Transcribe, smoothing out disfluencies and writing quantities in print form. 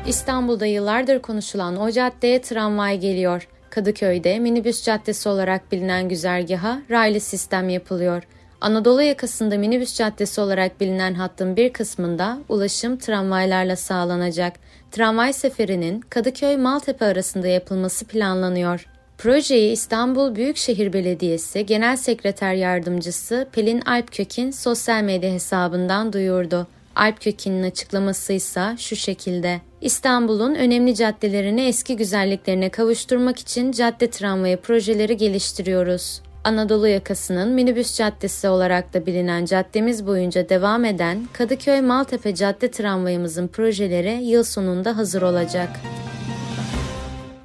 İstanbul'da yıllardır konuşulan o caddeye tramvay geliyor. Kadıköy'de minibüs caddesi olarak bilinen güzergaha raylı sistem yapılıyor. Anadolu yakasında minibüs caddesi olarak bilinen hattın bir kısmında ulaşım tramvaylarla sağlanacak. Tramvay seferinin Kadıköy-Maltepe arasında yapılması planlanıyor. Projeyi İstanbul Büyükşehir Belediyesi Genel Sekreter Yardımcısı Pelin Alpkökin sosyal medya hesabından duyurdu. Alpkökin'in açıklaması ise şu şekilde: İstanbul'un önemli caddelerini eski güzelliklerine kavuşturmak için cadde tramvayı projeleri geliştiriyoruz. Anadolu yakasının minibüs caddesi olarak da bilinen caddemiz boyunca devam eden Kadıköy-Maltepe cadde tramvayımızın projeleri yıl sonunda hazır olacak.